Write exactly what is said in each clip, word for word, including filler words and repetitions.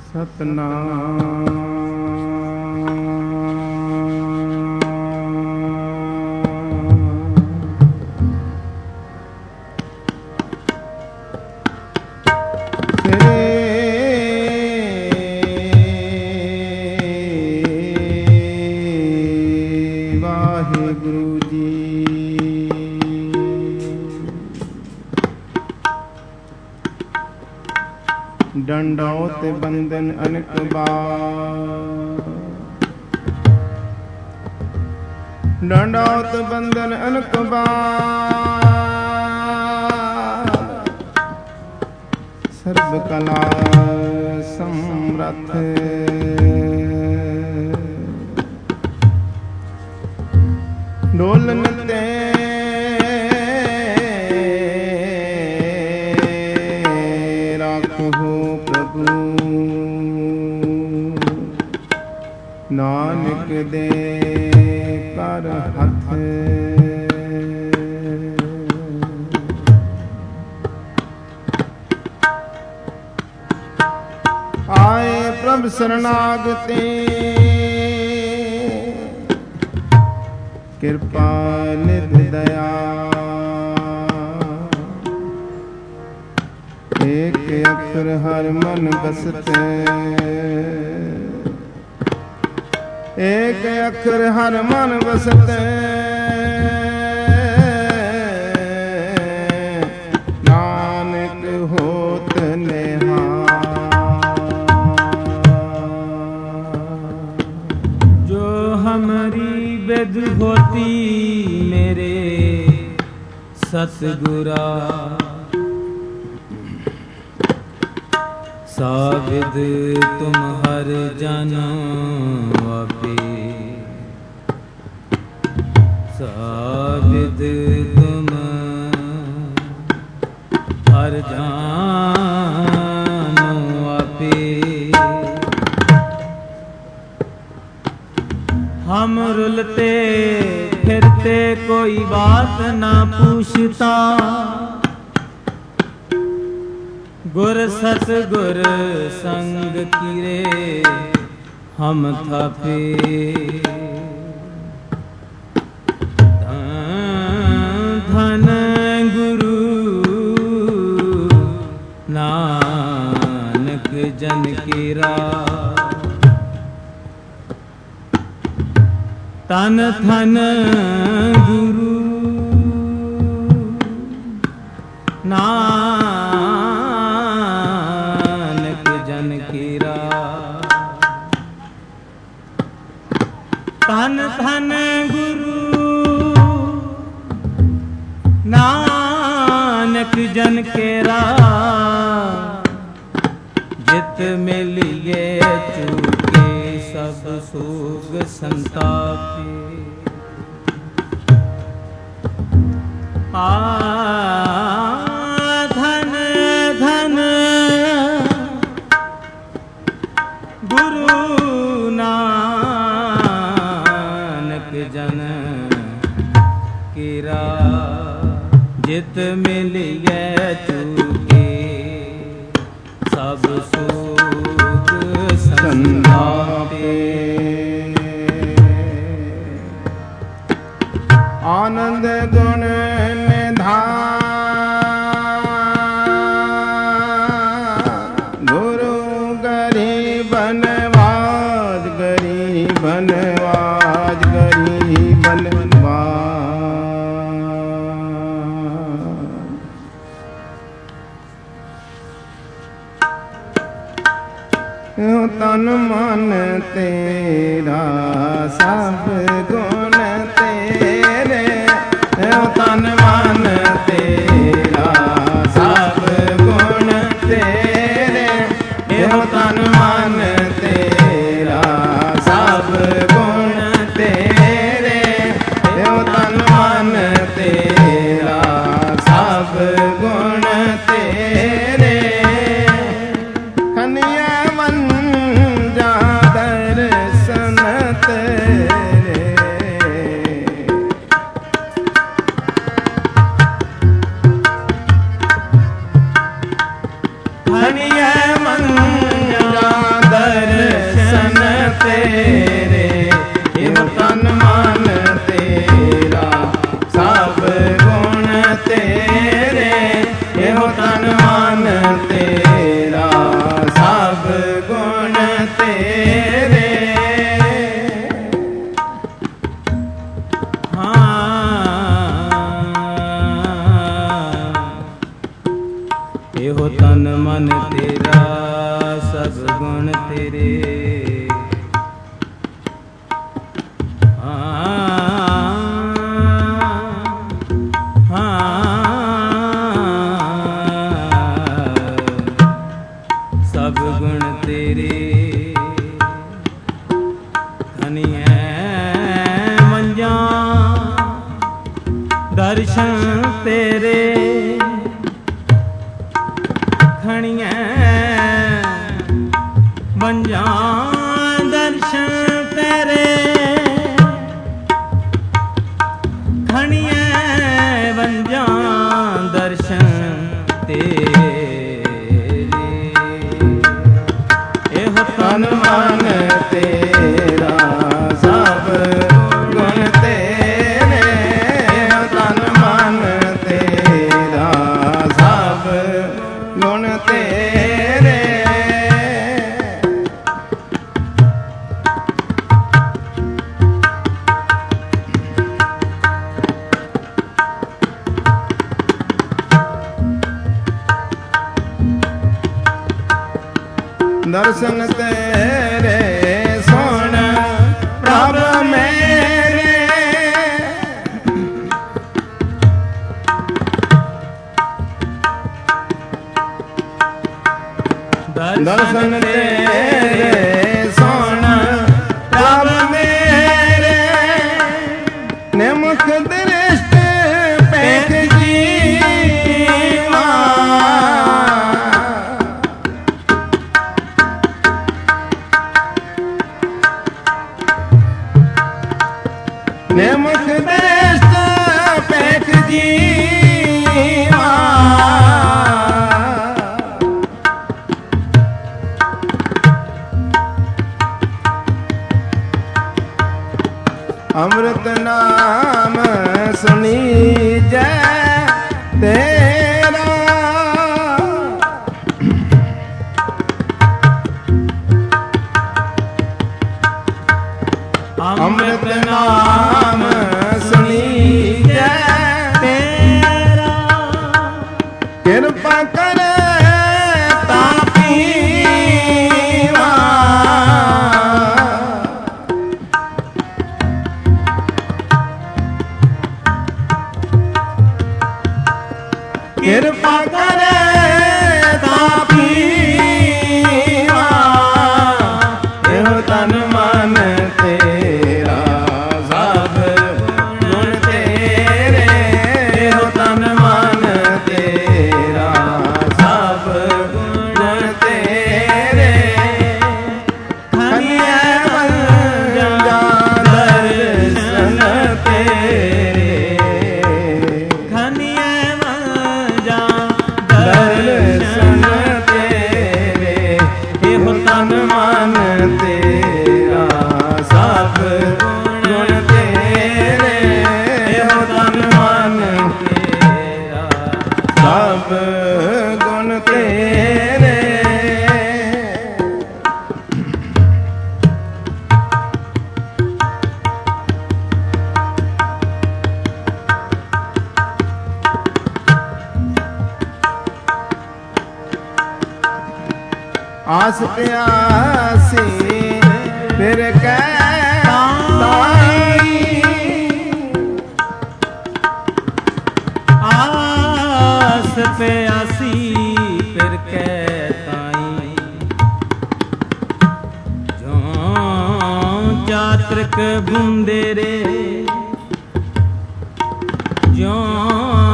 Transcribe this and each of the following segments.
ਸਤਨਾਮ ਵਾਹਿਗੁਰੂ ਜੀ। ਡੰਡੌਤ ਬੰਧਨ ਅਨੇਕ ਬਾਰ, ਡੰਡੌਤ ਬੰਧਨ ਅਨੇਕ ਬਾਰ, ਸਰਬ ਕਲਾ ਸਮਰੱਥ ਡੋਲਨ ਤੇ ਰਾਖੋ ਪ੍ਰਭੂ, ਨਾਨਕ ਦੇ ਕਰ ਹੱਥ। ਆਏ ਪ੍ਰਭ ਸਰਨਾਗਤੇ ਕਿਰਪਾ ਨਿਧ ਦਇਆ, ਏਕ ਅੱਖਰ ਹਰ ਮਨ ਬਸਤੇ, ਏਕ ਅੱਖਰ ਹਰ ਮਨ ਬਸਤੇ, ਨਾਨਕ ਹੋਤ ਨਿਹਾਲ। ਜੋ ਹਮਰੀ ਬਿਦ ਹੋਤੀ ਮੇਰੇ ਸਤਿਗੁਰਾ, ਸਾਵਿਦ ਤੁਮ ਹਰ ਜਨ ਆਪੇ, ਸਾਵਿਦ ਤੁਮ ਹਰ ਜਨ ਆਪੇ। हम रुलते फिरते कोई बात ना पूछता, गुर सतगुर संग किरे हम थापे। धन गुरु नानक जन केरा, तन धन गुरु नानक जन केरा, तन धन गुरु नानक जन केरा, जित मिलिए चूके सब सोग संतापे। आ धन धन गुरु नानक जन केरा, जित मिलिए चूके सब सोग संतापे। आनंद गुण निधान, गुरु गरीबन वाज, गरीबन वाज, गरीबन वाज। तन मन तेरा सब गुण तेरे, तन मन तेरा सब गुण तेरे, तन मन तेरा सब गुण तेरे, तन मन तेरा सब गुण तेरे। खनिया मन जा दर्शन तेरे, खनिया मन जा ਸਭ ਗੁਣ ਤੇਰੇ। ਇਹੋ ਤਨ ਮਨ ਤੇਰਾ ਸਭ ਗੁਣ ਤੇਰੇ। ਹਾਂ ਹਾਂ ਸਭ ਗੁਣ ਤੇਰੇ। ਖਨੀਐ ਮੰਜਾਂ ਦਰਸ਼ਨ ਤੇਰੇ। ਖਣੀਐ ਮੰਜਾਂ ਦਰਸ਼ਨ ਤੇਰੇ। ਖਣੀਐ ਮੰਜਾਂ ਦਰਸ਼ਨ ਤੇਰੇ। ਇਹੋ ਤਨ ਮਨ ਤੇਰਾ ਸਭ ਗੁਣ ਤੇਰੇ। ਇਹੋ ਤਨ ਮਨ ਤੇਰਾ ਸਭ ਗੁਣ ਤੇਰੇ। ਦਰਸ਼ਨ ਤੇਰੇ ਸੁਣ ਪ੍ਰਭ ਮੇਰੇ। ਦਰਸ਼ਨ ਤੇਰੇ ਸੁਣ ਪ੍ਰਭ ਮੇਰੇ। ਨਿਮਖ ਦ੍ਰਿਸ਼ਟ ਪੇਖ ਜੀਵਾ। ਨਿਮਖ ਦ੍ਰਿਸ਼ਟ ਪੇਖ ਜੀਵਾ। ਅੰਮ੍ਰਿਤ ਨਾਮ ਸੁਣੀ ਜੈ ਤੇਰਾ। ਅੰਮ੍ਰਿਤ ਨਾਮ ਸੁਣੀ ਜੈ ਤੇਰਾ। ਕਿਰਪਾ ਕਰ ਤਾਂ ਪੀਵਾ। ਕਿਰਪਾ ਕਰੇ ਤਾਂ ਪੀਵਾ। ਇਹੋ ਤਨ ਮਨ ਤੇਰਾ ਸਭ ਗੁਣ ਤੇਰੇ। ਇਹੋ ਤਨ ਮਨ ਤੇਰਾ ਸਭ ਗੁਣ ਤੇਰੇ। ਖਣੀਐ ਮੰਜਾਂ ਦਰਸ਼ਨ ਤੇਰੇ। ਖਣੀਐ ਮੰਜਾਂ ਦਰਸ਼ਨ ਤੇਰੇ। ਇਹੋ ਤਨ ਮਨ ਤੇਰਾ ਸਭ ਗੁਣ ਤੇਰੇ। ਇਹੋ ਤਨ ਮਨ ਤੇਰਾ ਸਭ ਗੁਣ ਤੇਰੇ। ਆਸ ਪਿਆਸੀ ਫਿਰ ਕਹਿ ਤਾਈ। ਆਸ ਪਿਆਸੀ ਫਿਰ ਕਹਿ ਤਾਈ। ਜਿਉਂ ਚਾਤ੍ਰਿਕ ਬੁੰਦੇ ਰੇ। ਜਿਉਂ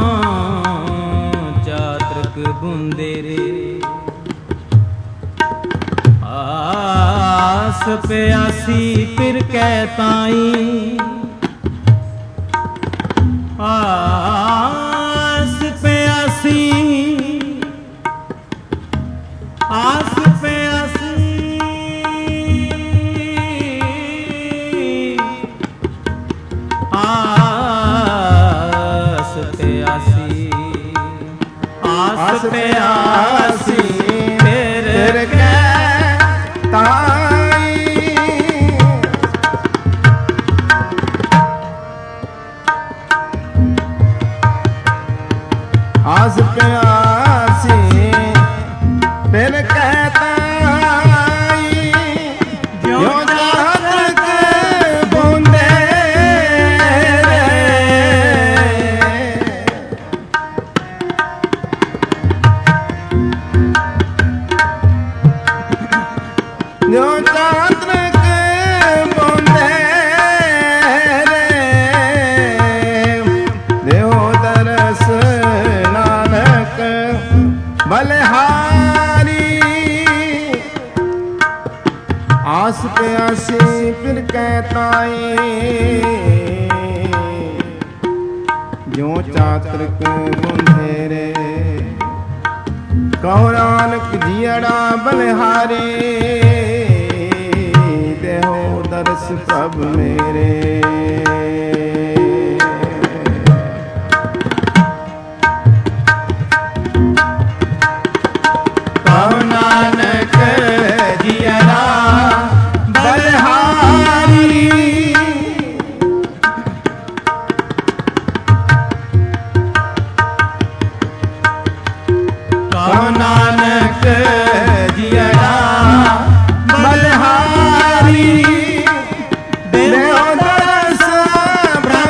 ਚਾਤ੍ਰਿਕ ਬੁੰਦੇ ਰੇ। ਆਸ ਪਿਆਸੀ ਫਿਰ ਕਹਿ ਤਾਈ। ਆਸ ਪਿਆਸੀ ਆਸ ਪਿਆਸੀ ਆਸ ਪਿਆਸੀ ਆਸ ਪਿਆਸੀ ਫਿਰ ਕਹਿ ਤਾਈ ਆਸ ਪਿਆਸੀ ਫਿਰ ਕਹਤਾ ਜੋ ਜਾਤ ਕੇ ਬੋਂਦੇ ਜੋ ਚਾਤਰ ਕੇ ਬੋਂਦੇ ਰੇ ਦੇਹੋ ਦਰਸ ਨਾਨਕ ਬਲਿਹਾਰੀ ਆਸ ਪਿਆਸੀ ਫਿਰ ਕਹਿਤਾਈ ਜੋ ਚਾਤਰ ਕੇ ਬੋਂਦੇ ਰੇ ਕਹੋ ਨਾਨਕ ਜੀੜਾ ਬਲਿਹਾਰੀ ਦੇਹੋ ਦਰਸ ਪ੍ਰਭ ਮੇਰੇ ਕਹੋ ਨਾਨਕ ਜੀੜਾ ਬਲਿਹਾਰੀ ਕਹੋ ਨਾਨਕ ਜੀੜਾ ਬਲਿਹਾਰੀ ਦੇਹੋ ਦਰਸ ਪ੍ਰਭ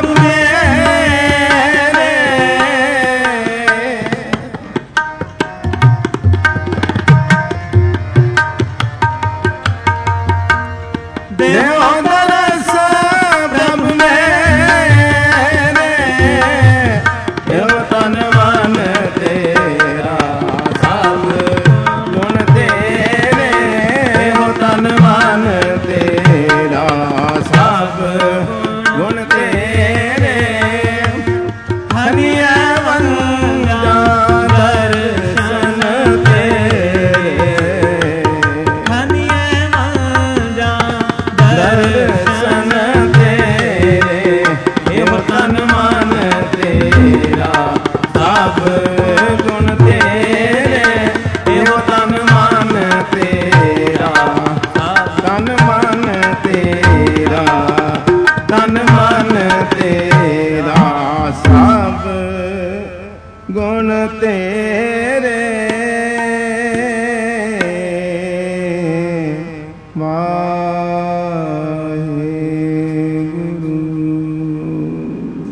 ਮੇਰੇ ਦੇਹੋ ਦਰਸ ਪ੍ਰਭ ਮੇਰੇ ਇਹੋ ਤਨ ਮਨ ਤੇਰਾ ਸਭ ਗੁਣ ਤੇਰੇ ਇਹੋ ਤਨ ਮਨ ਤੇਰਾ ਸਭ ਗੁਣ ਤੇਰੇ ਹਰੀਏ ਵੰਦਾ ਦਰਸ਼ਨ ਤੇਰੇ ਹਨੀਏ ਮੰਜਾ ਦਰਸ਼ਨ ਤੇਰੇ ਇਹੋ ਤਨ ਮਨ ਤੇਰਾ ਸਭ ਗੁਣ ਤੇਰੇ ਇਹੋ ਤਨ ਮਨ ਤੇਰਾ ਤਨ ਮਨ ਤੇਰਾ ਤਨ ਮਨ ਤੇਰਾ ਸਭ ਗੁਣ ਤੇਰੇ ਵਾਹਿਗੁਰੂ।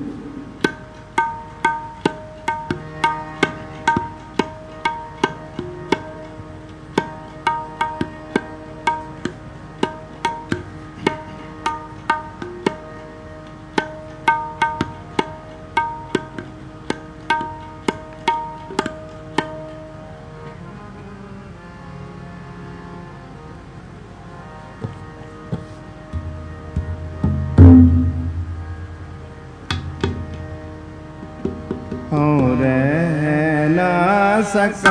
ਹਉ ਰਹਿ ਨਾ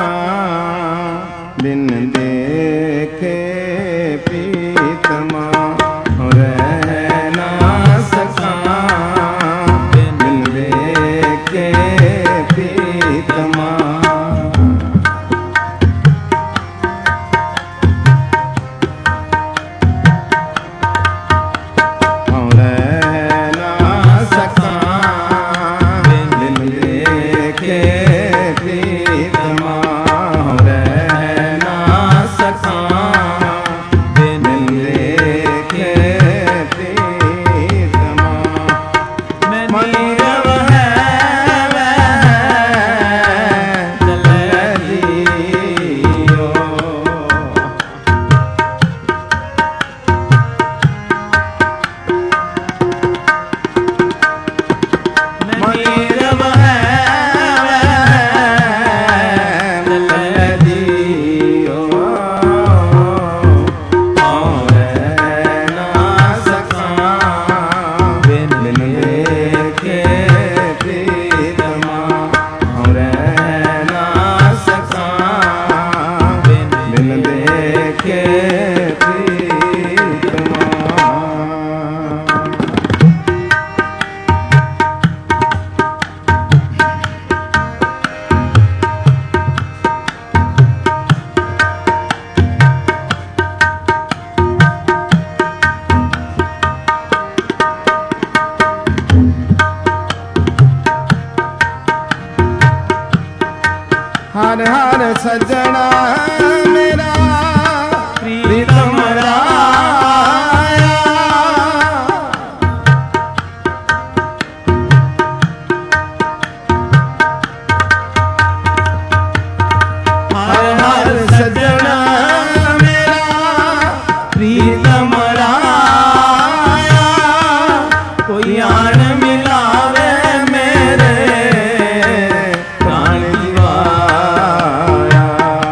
ਸਕਾਂ ਬਿਨ ਦੇਖੇ ਪ੍ਰੀਤਮਾ ਹਉ ਰਹਿ ਨਾ ਸਕਾਂ ਬਿਨ ਦੇਖੇ ਪ੍ਰੀਤਮਾ ਹਉ ਰਹਿ ਨਾ ਸਕਾਂ ਬਿਨ ਦੇਖੇ ਪ੍ਰੀਤਮਾ ਹਉ ਰਹਿ ਨਾ ਸਕਾਂ ਬਿਨ ਦੇਖੇ ਪ੍ਰੀਤਮਾ ਮਨੀ ਰਵਹਿ ਜਲਦੀਓ ਮਨੀ ਰਵਹਿ ਜਲਦੀਓ ਹਉ ਰਹਿ ਨਾ ਸਕਾਂ ਬਿਨ ਦੇਖੇ ਪ੍ਰੀਤਮਾ ਹਉ ਰਹਿ ਨਾ ਸਕਾਂ ਬਿਨ ਦੇਖੇ ਪ੍ਰੀਤਮਾ ਸੱਜਣਾ ਮੇਰਾ ਪ੍ਰੀਤਮ ਰਾਇਆ। ਹਰ ਹਰ ਸੱਜਣਾ ਮੇਰਾ ਪ੍ਰੀਤਮ ਰਾਇਆ। ਕੋਈ ਆਣ ਮਿਲਾਵੇ ਮੇਰੇ ਪ੍ਰਾਣ ਦੀ ਵਾਇਆ।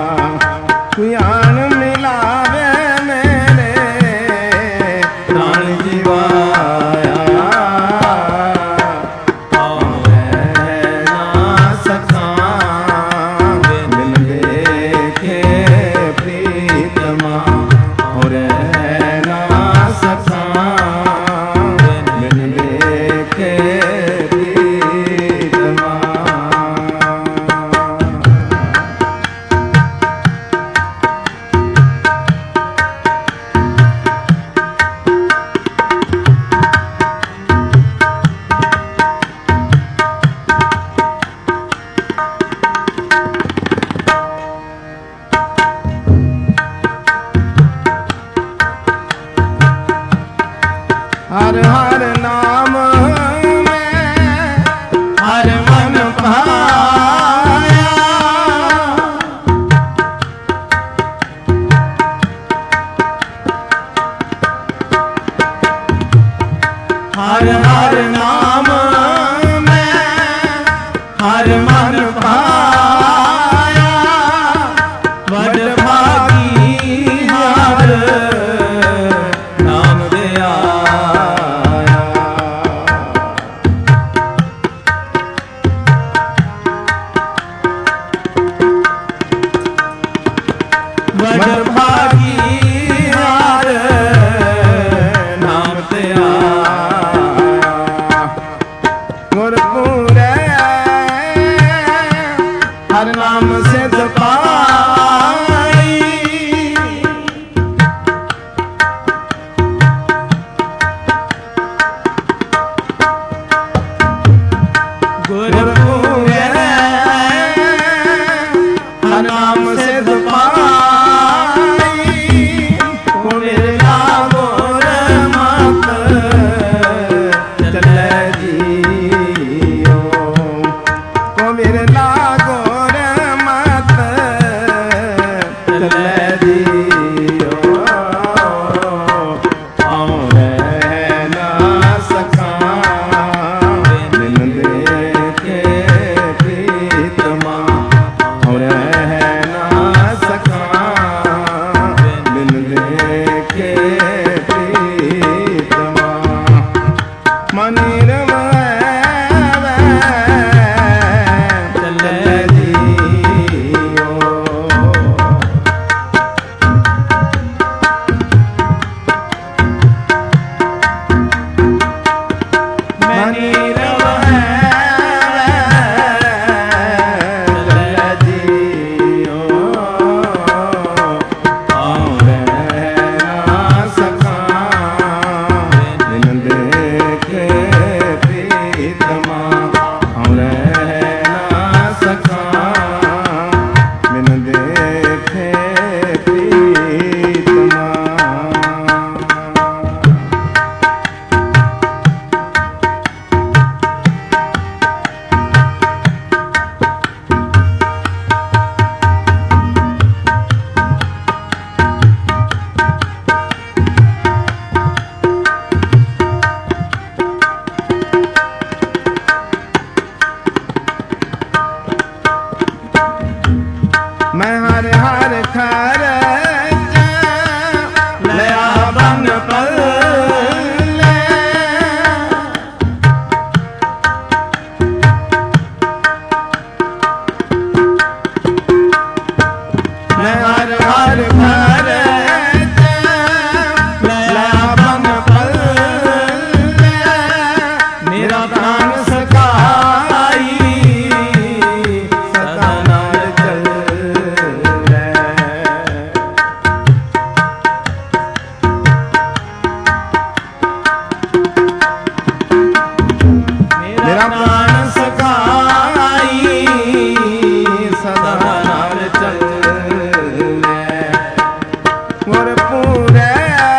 ਪੂਰੇ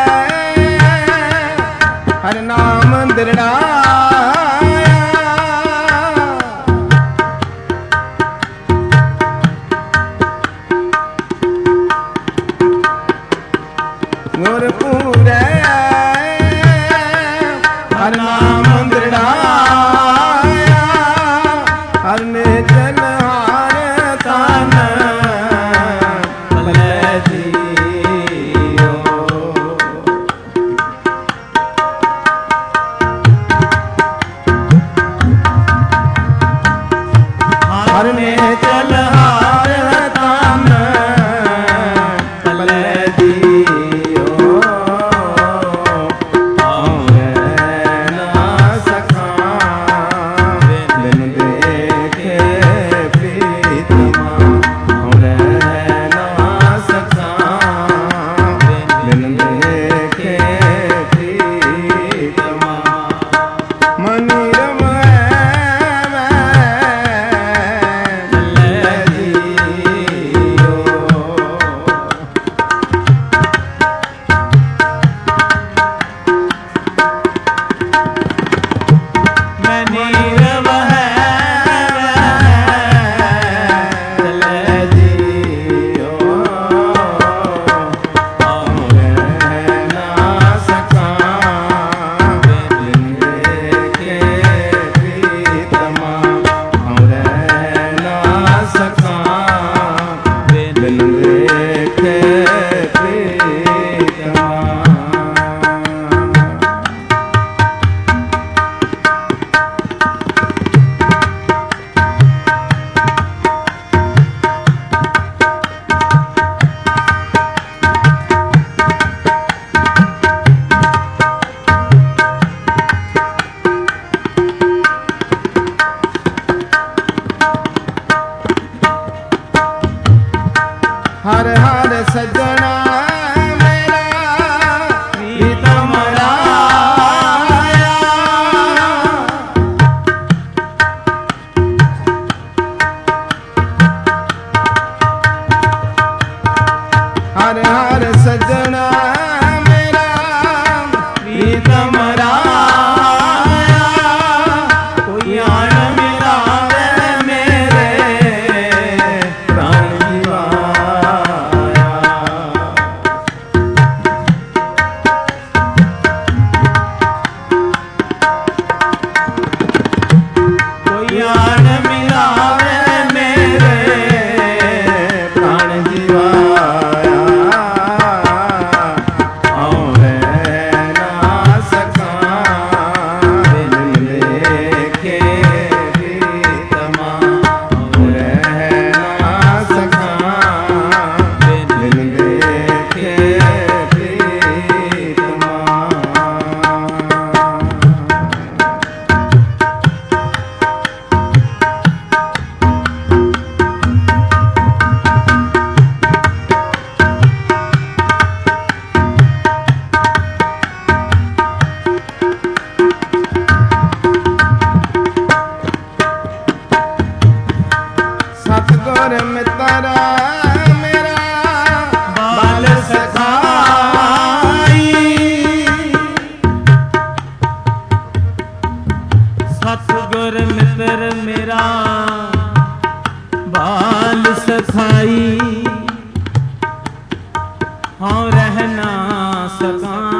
ਹਰ ਨਾਮ ਦ੍ਰਿੜਾਇਆ ਗੁਰ ਪੂਰੇ ਹਰ ਨਾਮ ਦ੍ਰਿੜਾਇਆ ਹਰ ਨੇ ਜਨ ਹਾਰ ਤਨ ਭਲੇ ਜੀਓ ਹਰ ਨੇ ਜਨ ਹਾਰ ਤਨ ਭਲੇ ਜੀਓ ਹਰ ਹਰ ਸਜਣਾ ਮੇਰਾ ਪ੍ਰੀਤਮ ਰਾਇਆ ਹਰ ਹਰ ਸਜਣਾ ਮੇਰਾ ਪ੍ਰੀਤਮ ਰਾਇਆ ਕੋਈ ਆਣ ਮਿਲਾਵੇ ਮੇਰੇ ਪ੍ਰਾਣ ਜੀਵਾ ਸਤਿਗੁਰ ਮਿੱਤਰ ਮੇਰਾ ਬਲ ਸਖਾਈ ਸਤਿਗੁਰ ਮਿੱਤਰ ਮੇਰਾ ਬਲ ਸਖਾਈ ਹਾਂ ਰਹਿ ਨਾ ਸਕਾਂ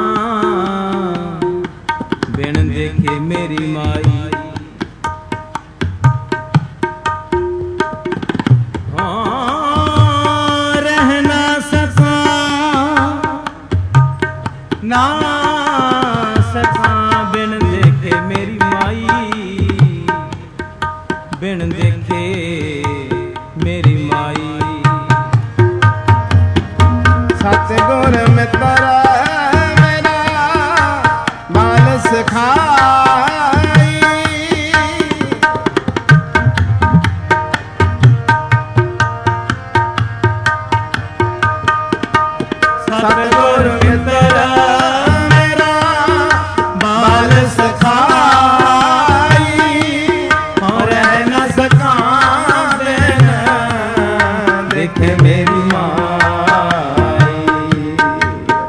ਬਿਨ ਦੇਖੇ ਮੇਰੀ ਮਾਈ ਨਾ ਸਕਾਂ ਬਿਨ ਦੇਖੇ ਮੇਰੀ ਮਾਈ ਬਿਨ ਦੇਖੇ ਮੇਰੀ ਮਾਈ ਸਤਿਗੁਰ ਮਿੱਤਰ ਮੇਰਾ ਬਲ ਸਖਾਈ ਸਤਿਗੁਰ ਮਿੱਤਰ ਮੇਰਾ ਬਲ ਸਖਾਈ ਹਾਂ ਰਹਿ ਨਾ ਸਕਾਂ ਬਿਨ ਦੇਖੇ ਮੇਰੀ ਮਾਈ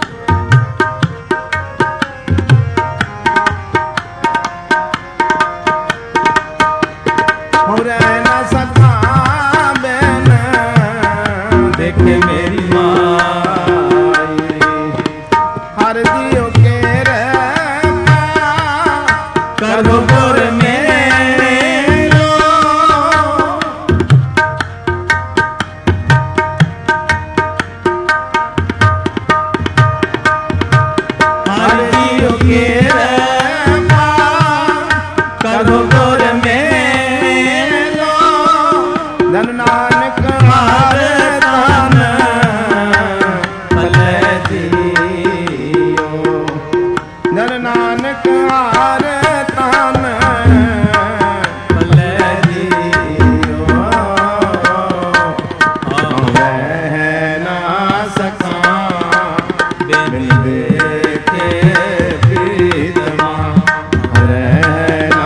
ਬਿਨ ਦੇਖੇ ਪ੍ਰੀਤਮਾ ਰਹਿ ਨਾ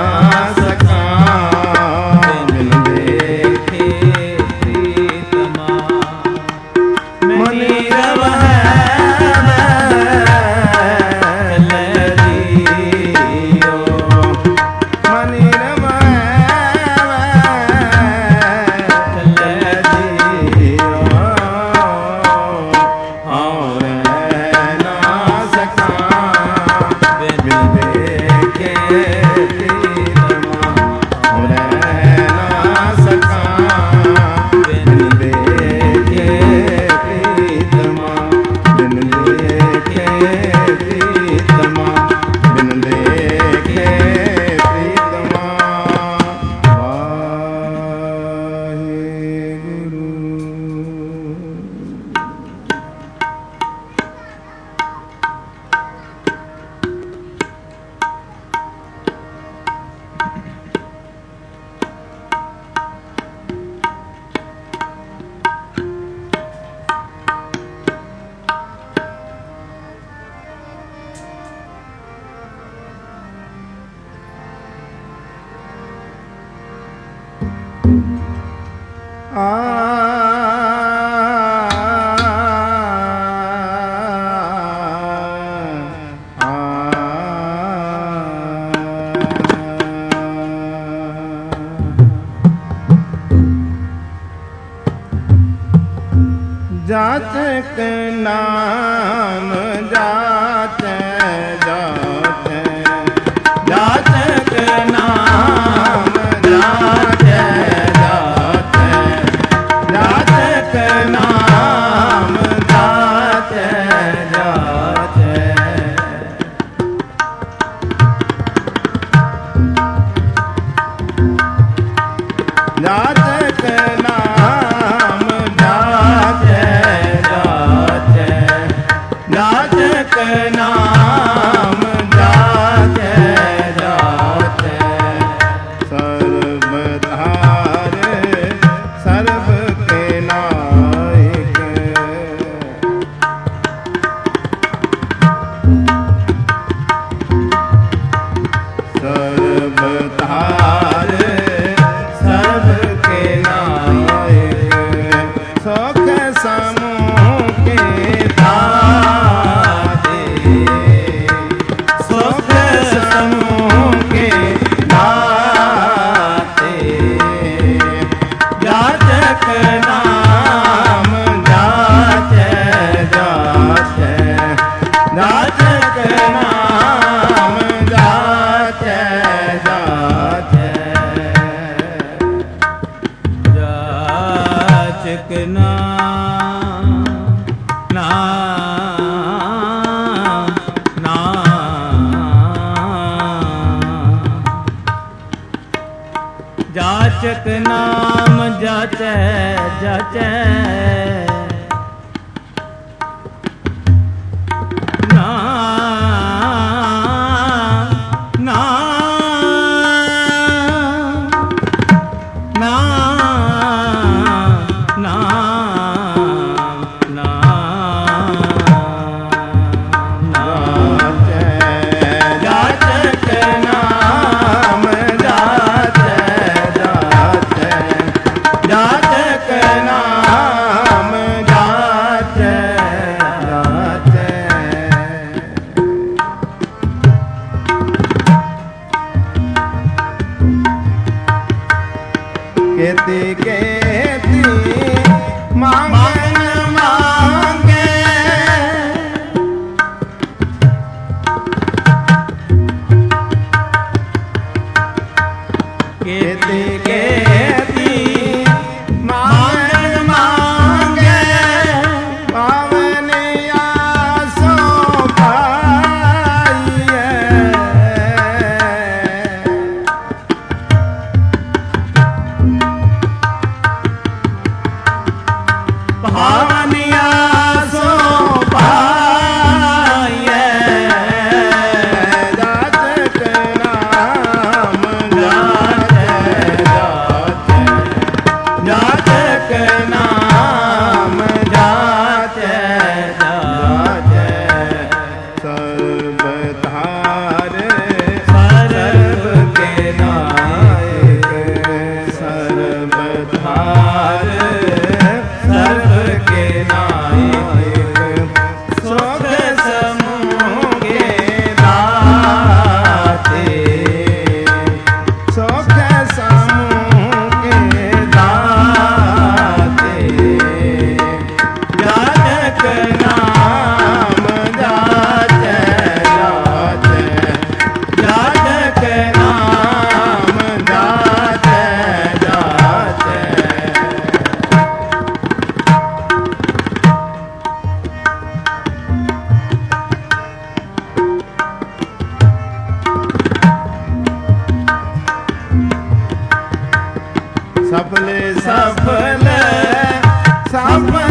ਸਕਾਂ। ਬਿਨ ਦੇਖੇ ਪ੍ਰੀਤਮਾ ਮਨੀ ਰਵੈ ਜਾਚਕ ਨਾਮ ਜਾਚੈ ਜਾਚੈ ਜਾਚਕ ਨਾਮ ਜਾਚੈ ਜਾਚੈ ਜਾਚਕ ਨਾਮ ਜਾਚੈ ਜਾਚੈ ਜਾਚਕ ਨਾਮ ਜਾਚਕ ਨਾਮ ਜਾਚੈ ਜਾਚੈ ਸਰਬ ਧਾਰੇ ਸਰਬ ਕੇ ਨਾਇਕ ਸਰਬ ਧਾਰੇ ਸਰਬ ਕੇ ਨਾਇਕ ਸੁਖ ਸਮੂਹ ਕੇ ਦਾਤੇ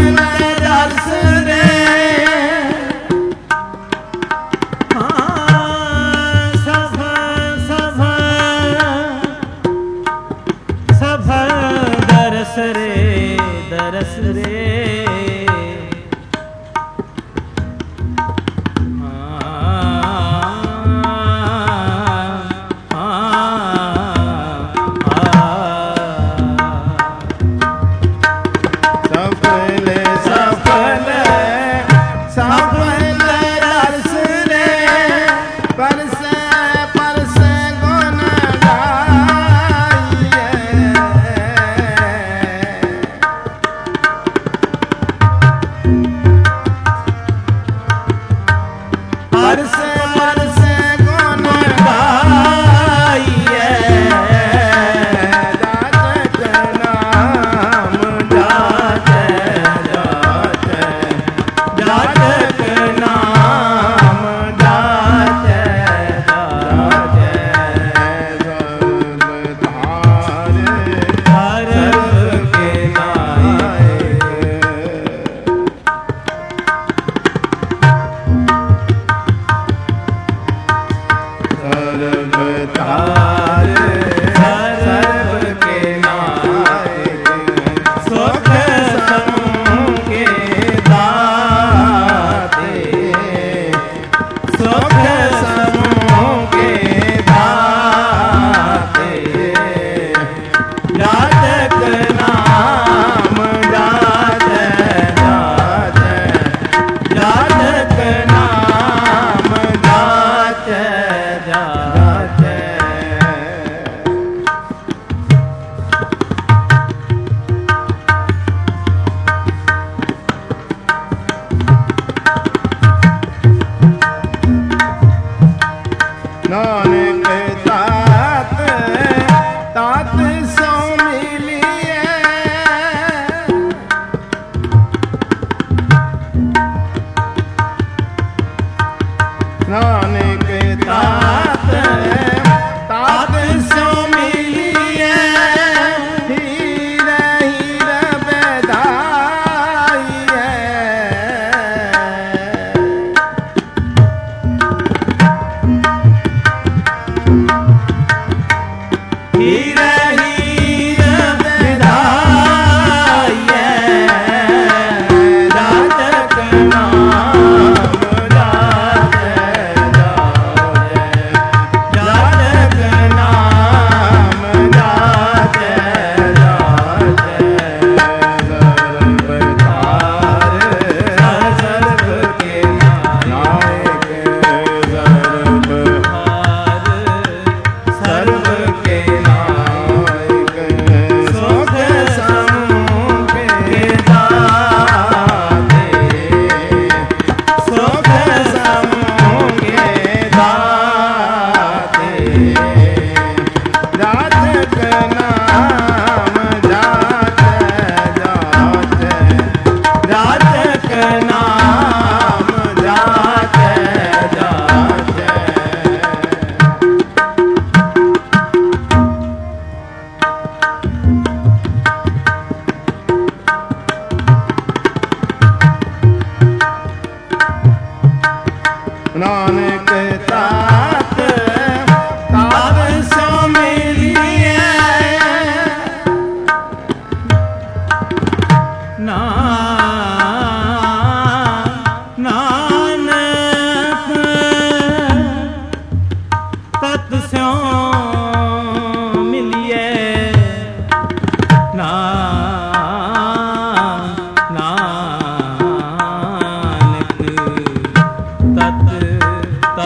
ਤਤ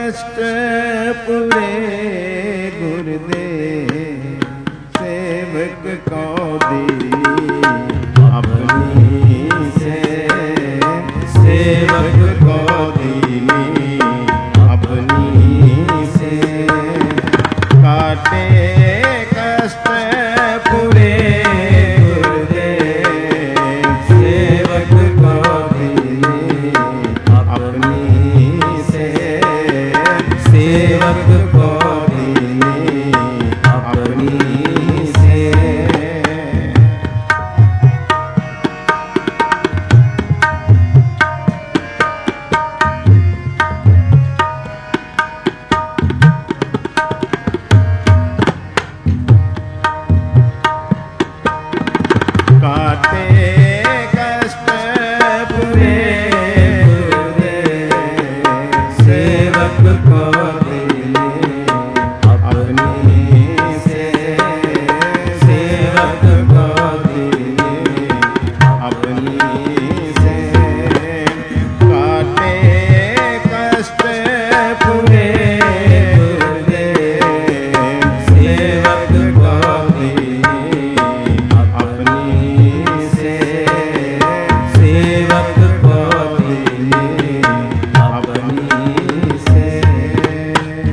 कष्ट पूरे गुरुदेव सेवक को दी अपनी से सेवक को दीनी अपनी से काटे कष्ट पूरे गुरुदेव सेवक को दीनी अपनी से सेवक को दीनी अपनी से काटे कष्ट पूरे गुरुदेव सेवक को दीनी अपनी से सेवक को दीनी अपनी से काटे कष्ट पूरे गुरुदेव सेवक को दीनी अपनी से सेवक को दीनी अपनी से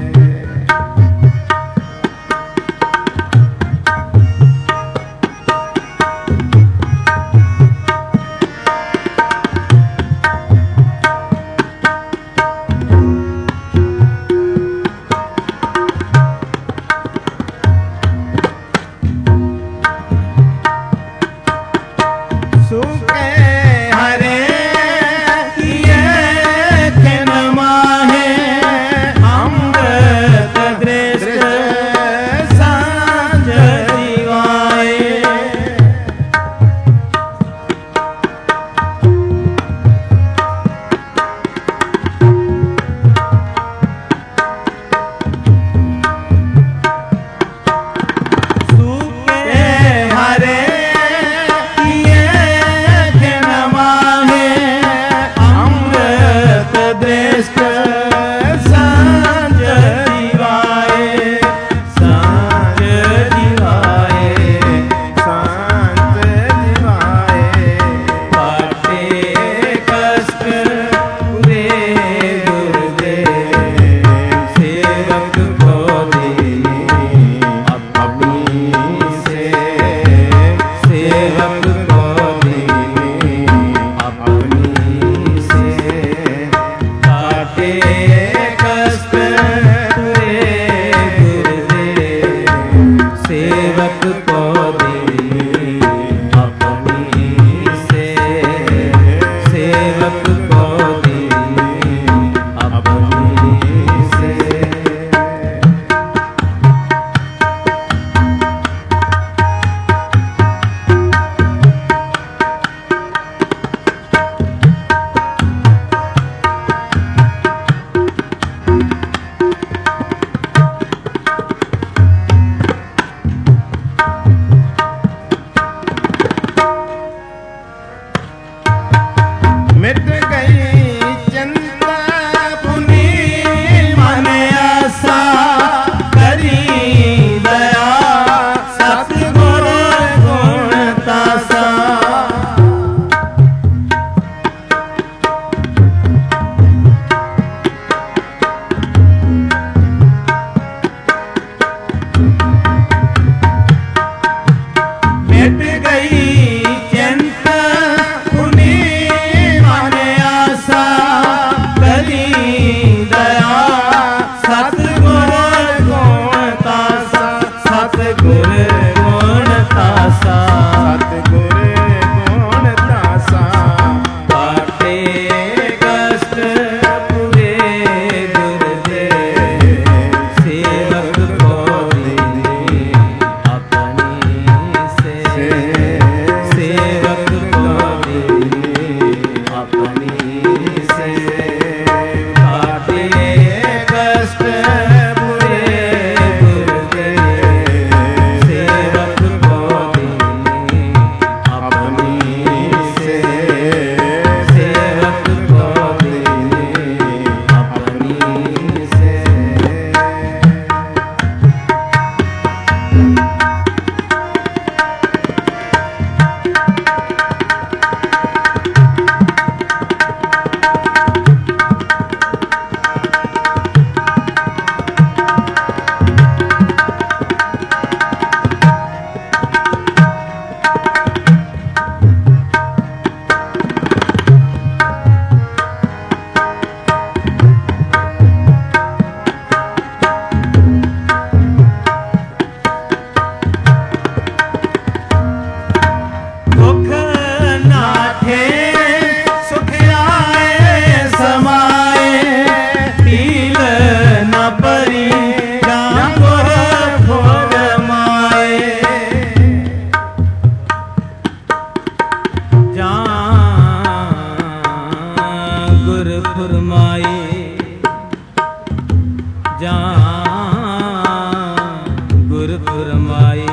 ਜਾਂ ਗੁਰ ਫਰਮਾਏ।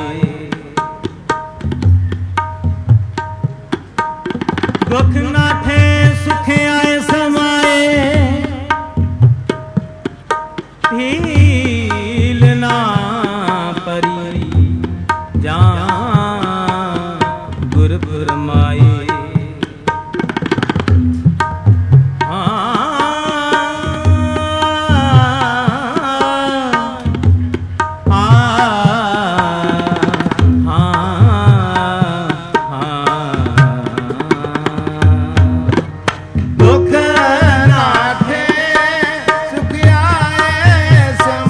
ਦੁਖ ਨਾਠੇ ਸੁਖ ਆਏ ਸਮਾਏ, ਹੀਲ ਨਾ ਪਰੀ ਜਾਂ ਗੁਰ ਫਰਮਾਏ। ਦੁਖ ਨਾਠੇ ਸੁਖ ਆਏ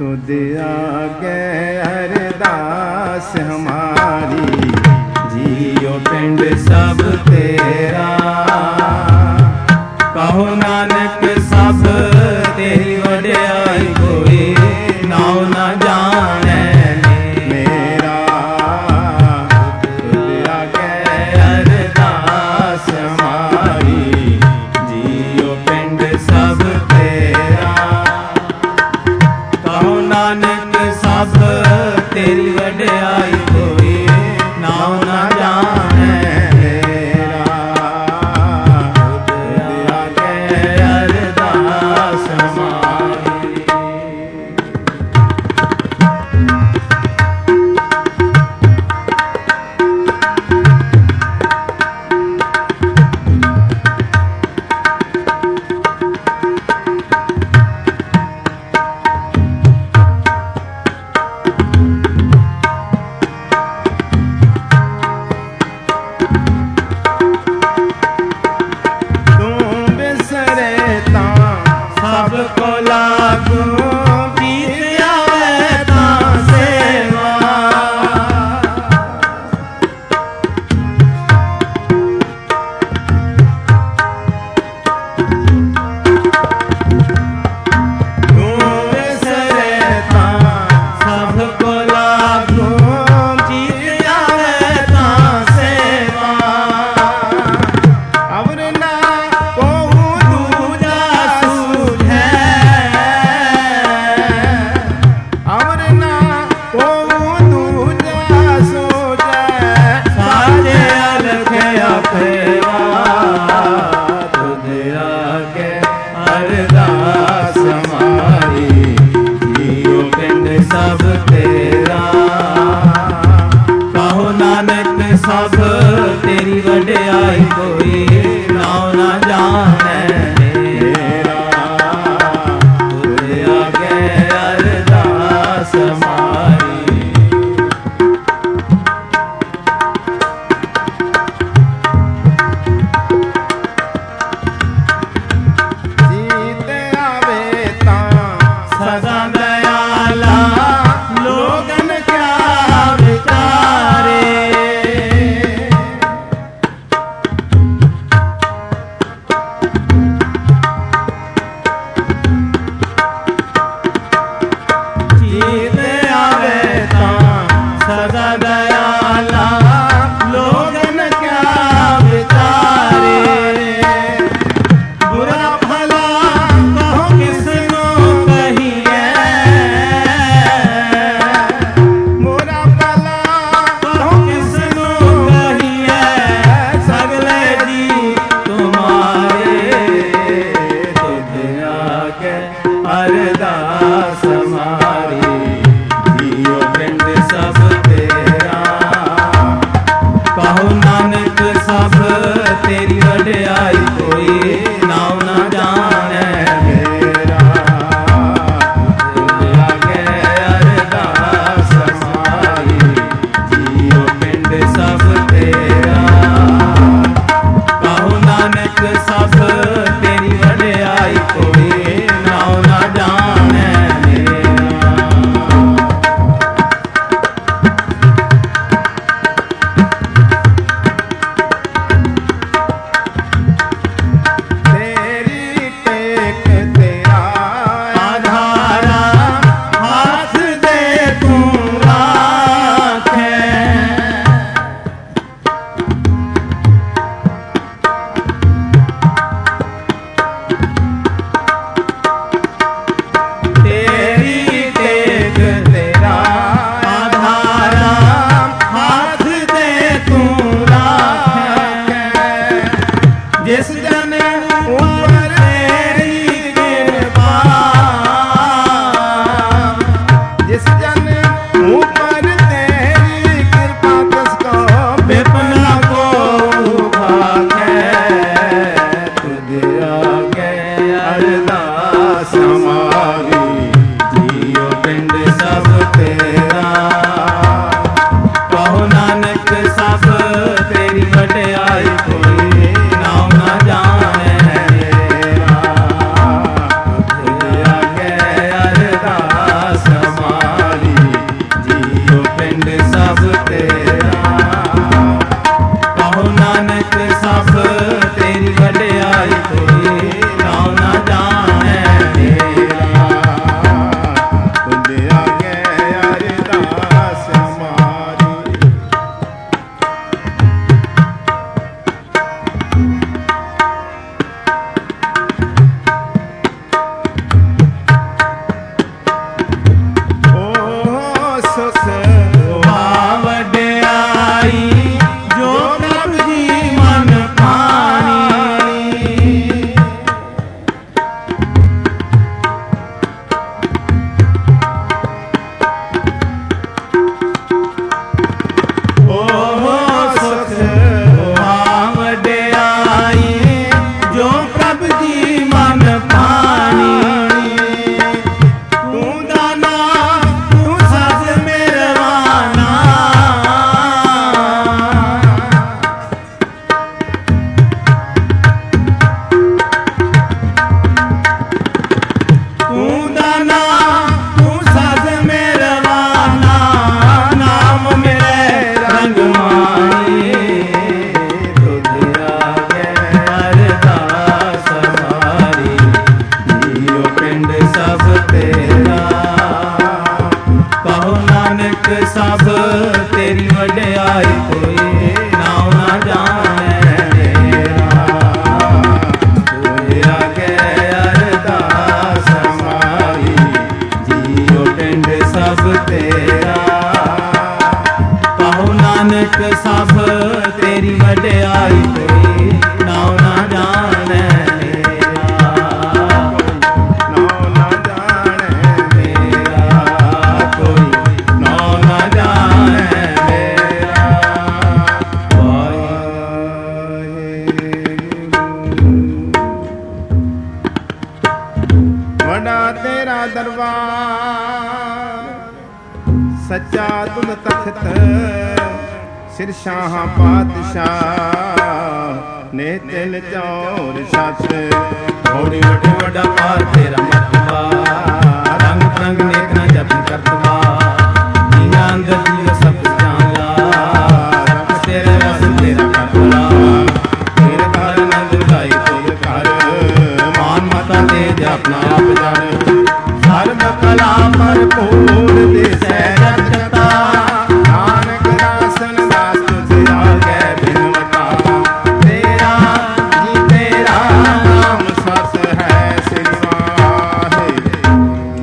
तुद आगे अरदास हमारी, जियो पिंड सब तेरा। कहो नानक सब तेरी वड्याई, कोई नाउ न जाने मेरा। तुद आगे अरदास हमारी, जियो पिंड सब तेरा। कहो नानक सब तेरी वड्याई, कोई नाउ न जाने मेरा। तुद आगे अरदास हमारी। सबको लागू गीत आवे तां सेवा। तू विसरे तां सबको लागू गीत आवे तां सेवा। अवर ना अरदास हमारी, जियो पिंड सब तेरा। कहो नानक सब तेरी वड्याई, कोई नाउ न जाने मेरा। तुद आगे अरदास हमारी। सदा दयाला लोगन क्या विचारे। जीत आवे तां सदा दयाला लोगन क्या विचारे। बुरा भला कहो किसनो कहिए, बुरा भला कहो किसनो कहिए। सगले जी तुम्हारे, तुद आगे अरदास हमारी, जियो पिंड सब तेरा। कहो नानक सब तेरी वड्याई, कोई नाउ न जाने मेरा। तुद आगे अरदास हमारी, जियो पिंड सब तेरा। कहो नानक सब तेरी वड्याई, कोई नाउ न जाने मेरा। तेरी टेक तेरा आधारा, हाथ दे तू राखे। तेरी टेक तेरा आधारा, हाथ दे तू राखे। जिस जन ऊपर तेरी कृपा, जिस जन ऊपर तेरी कृपा, तिसको विपना को भागे। तुद आगे अरदास हमारी, जियो पिंड सब तेरा। कहो नानक सब तेरी वड्याई, कोई नाउ न जाने मेरा। तुद आगे अरदास ਸਭ ਤੇਰੀ ਵਡਿਆਈ ਕੋਈ ਨਾਉ ਨਾ ਜਾਣੈ ਮੇਰਾ। ਤੂੰ ਆਗੇ ਅਰਦਾਸ ਮਾਰੀ ਜੀਉ ਪਿੰਡ ਸਭ ਤੇਰਾ। ਕਹੋ ਨਾਨਕ ਸਭ ਤੇਰੀ ਵਡਿਆਈ ਕੋਈ ਨਾਉ ਨਾ ਜਾਣੈ ਸੱਚਾ ਤੁਧ ਤਖਤ ਸਿਰ ਸ਼ਾਹ ਪਾਤਸ਼ਾਹ ਨੇ ਤਿਲ ਚੌਰ ਸੱਤ। ਥੋੜੀ ਵੱਡੇ ਵੱਡਾ ਪਾਰ ਤੇਰਾ ਮਰਤਬਾ ਰੰਗ ਰੰਗ ਨੇਕ ਨਾ ਜਪਨ ਕਰਤਵਾ। ਜੀਆਂ ਅੰਦਰ ਜੀਵ ਸਭ ਜਾਣ ਲਾ ਤੇਰੇ ਰਸ ਤੇਰਾ ਕਰਤਲਾ। ਤੇਰੇ ਘਰ ਨੰਦ ਗਾਈ ਤੇਰੇ ਘਰ ਮਾਨ ਮਾਤਾ ਤੇ ਜਪਨਾ ਆਪ ਜਾਣ। ਸਰਬ ਕਲਾ ਭਰਪੂਰ ਦਿਸੈ ਜਗਤ ਕਤਾ। ਨਾਨਕ ਦਾਸਨ ਦਾਸ ਤੁਝ ਆਗੈ ਬਿਨਵਤਾ। ਤੇਰਾ ਜੀ ਤੇਰਾ ਨਾਮ ਸਸ ਹੈ ਸ੍ਰੀ ਵਾਹਿਗੁਰੂ।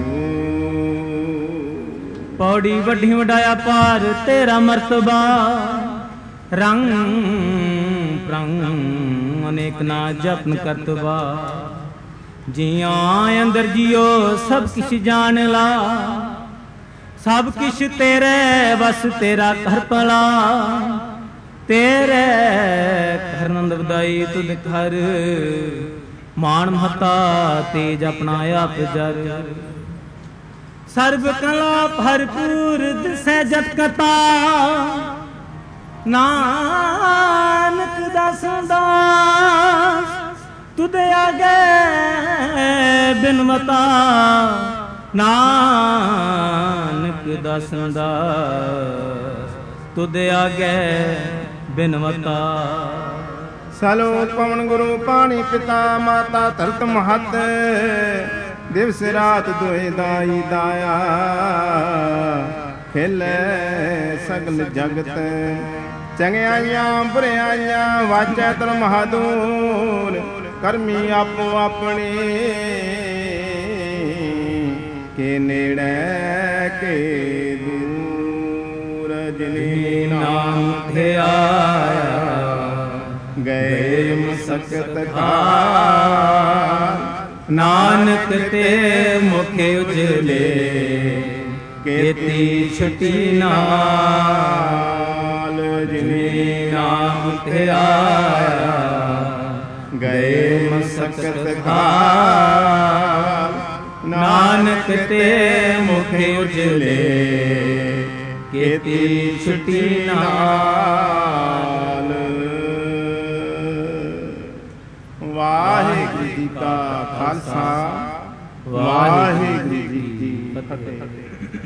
ਪੌੜੀ ਵੱਡੀ ਵਡਾਇਆ ਪਾਰ ਤੇਰਾ ਮਰਤਬਾ ਰੰਗ ਪ੍ਰੰਗ ਅਨੇਕ ਨਾ ਜਪਨ ਕਰਤਵਾ। ਜੀਆਂ ਅੰਦਰ ਜੀਓ ਸਭ ਕਿਛ ਜਾਣ ਲਾ। ਸਭ ਕਿਛ ਤੇਰੇ ਬਸ ਤੇਰਾ ਘਰ ਭਲਾ। ਤੇਰੇ ਘਰ ਨੰਦ ਵਧਾਈ ਤੁਧ ਘਰ ਮਾਣ ਮਹਤਾ ਤੇਜ ਆਪਣਾ ਆਪ ਜਰ। ਸਰਬ ਕਲਾ ਭਰਪੂਰ ਦਿਸੈ ਜਤ ਕਤਾ। ਨਾਨਕ ਦਾਸਾਂ ਦਾਸ ਤੁਧ ਆਗੇ ਬਿਨਵਤਾ। ਨਾਨਕ ਦਾਸਾਂ ਦਾਸ ਤੁਧ ਆਗੇ ਬਿਨਵਤਾ। ਸਲੋਕ ਪਵਨ ਗੁਰੂ ਪਾਣੀ ਪਿਤਾ ਮਾਤਾ ਧਰਤ ਮਹਤ। ਦਿਵਸ ਰਾਤ ਦੋਏ ਦਾਈ ਦਾਇਆ ਖੇਲੇ ਸਗਲ ਜਗਤ। ਚੰਗਿਆਈਆਂ ਬੁਰਿਆਈਆਂ ਵਾਚੈ ਤਰ ਮਹਾਦੂਰ। ਕਰਮੀ ਆਪੋ ਆਪਣੇ ਕੇ ਨੇੜੇ ਕੇ ਦੂਰ। ਜਿਨੀ ਨਾਮ ਧਿਆਇਆ ਗਏ ਮਸਕਤ ਖਾਰ। ਨਾਨਕ ਤੇ ਮੁਖ ਉਜਲੇ ਕੀਤੀ ਛੁਟੀ ਨਾਲ। ਜਿਨੀ ਨਾਮ ਧਿਆਇਆ ਗਏ ਮਸਕਤ ਖਾਰ। ਨਾਨਕ ਤੇ ਮੁਖ ਉਜਲੇ ਕੀਤੀ ਛੁਟੀ ਨਾਲ। ਵਾਹਿਗੁਰੂ ਜੀ ਕਾ ਖਾਲਸਾ ਵਾਹਿਗੁਰੂ ਜੀ ਕੀ ਫਤਿਹ।